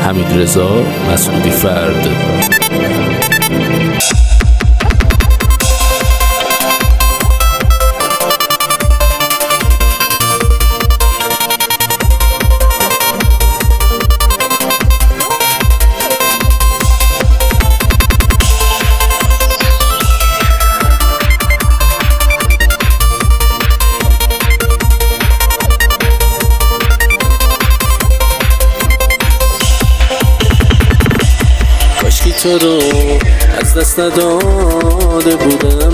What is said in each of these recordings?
حمیدرضا مسعودی فرد. تو رو از دست نداده بودم،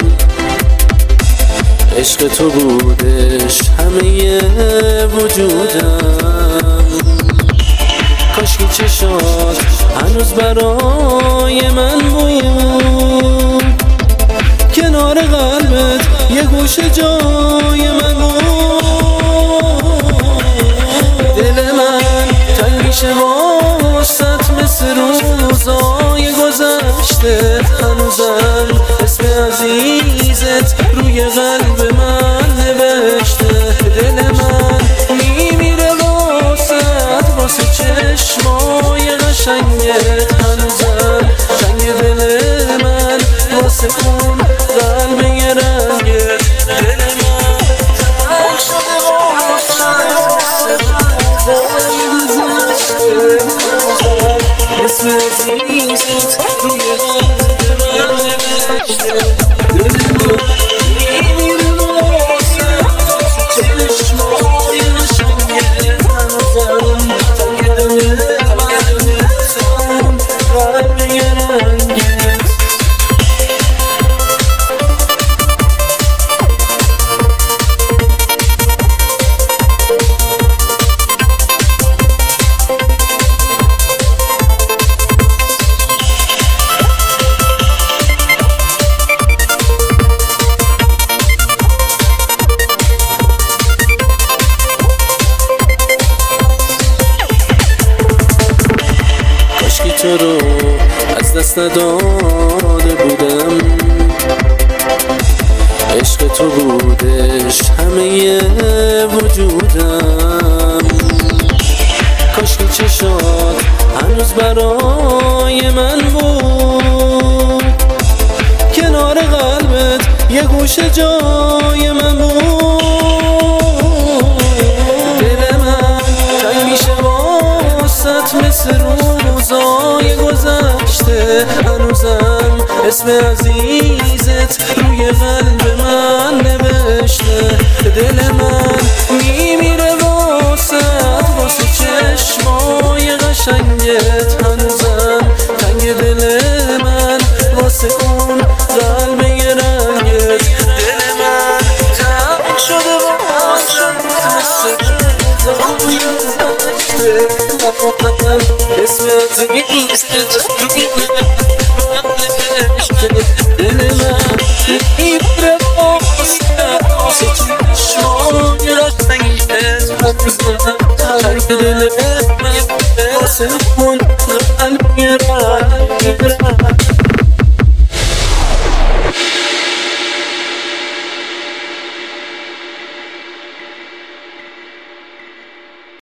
عشق تو بودش همه وجودم. کاشکی چشات هنوز برای من بود، کنار قلبت یه گوشه جای من بود. دل من تنگ میشه واسط مثل روزای گذشته، هنوزم اسم عزیزت روی قلب من نوشته. دل من میمیره واسه چشمای قشنگت، هنوزم جنگ دل من واسه اون قلب یه رنگت. دل من تنگ شده اسم عزیزت روی قلب من نوشته. دل من میمیره واسه چشمای قشنگت، هنوزم جنگ دل من واسه اون قلب یه رنگت. تو رو از دست نداده بودم، عشق تو بودش همه وجودم. کاشکی چشات هنوز برای من بود، کنار قلبت یه گوشه جای من بود. دل من تنگ میشه واسط مثل روزای گذشته، هنوزم اسم عزیزت روی قلب من نوشته. دل من میمیره واسه چشمای قشنگت، هنوزم تنگ دل من واسه اون قلب یه رنگت. دل من تنگ شده اسم عزیزت روی قلب من نوشته.